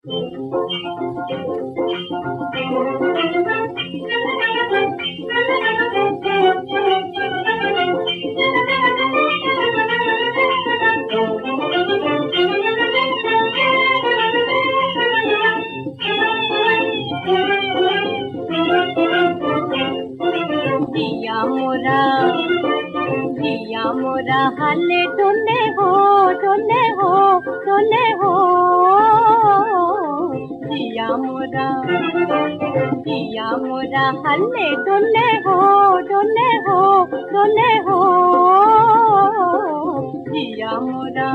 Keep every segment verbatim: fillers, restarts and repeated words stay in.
जिया मोरा जिया मोरा हाले डोले हो डोले हो डोले हो जिया मोरा जिया मोरा हाले डोले हो डोले हो डोले हो जिया मोरा।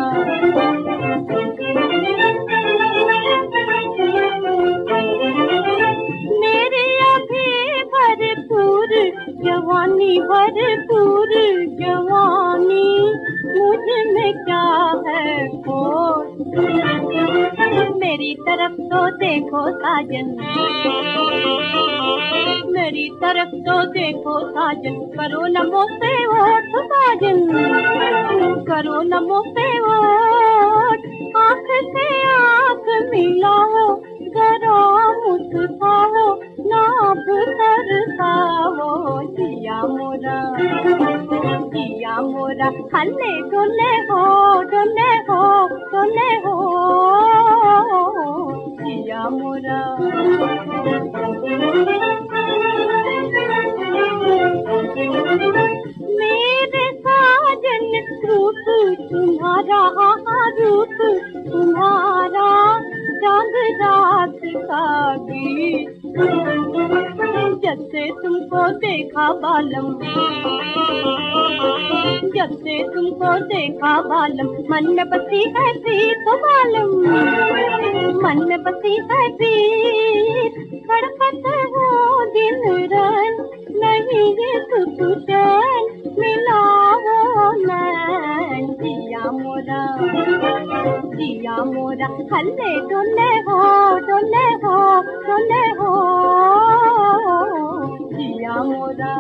जवानी भरपूर जवानी मुझ में क्या है खोट, मेरी तरफ तो देखो साजन, मेरी तरफ तो देखो साजन, करो नमो से वोट साजन, करो नमो से वोट, आँख से आँख मिलाओ जरा मुस्कुराओ नाभ तरसाओ जिया मोरा जिया मोरा हल्ले डोले हो डोले हो डोले हो जिया मोरा। मेरे साजन रूप तुम्हारा रूप तुम्हारा चांद रात का गीत, जब से तुमको देखा बालम, जब से तुमको देखा बालम, मन में बसी है प्रीत बालम, मन में बसी है प्रीत, धड़कत हो दिन रात नहीं ये सुख चैन मिलाओ नैन जिया मोरा जिया मोरा हल्ले डोले हो डोले हो डोले हो जिया मोरा।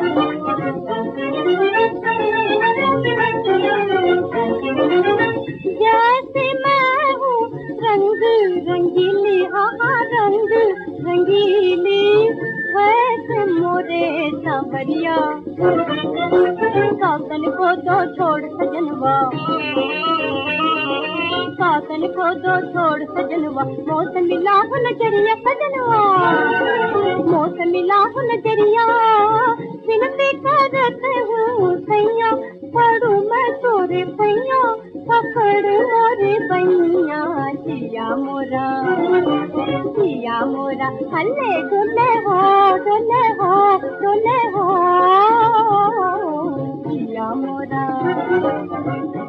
जैसे मैं हूँ रंग रंगीली हाँ रंग रंगीली वैसे मोरे सांवरिया, सासन को तो छोड़ सजनवा, सासन को तो छोड़ सजनवा, मौसम मिला हो नजरिया सजनवा, मौसम मिला हो नजरिया, विनती करते हूँ सैया, पढ़ू मैं तोरे पैया, पकड़ मोरे पैया जिया मोरा जिया मोरा हल्ले डोले हो डोले हो डोले हो जिया मोरा।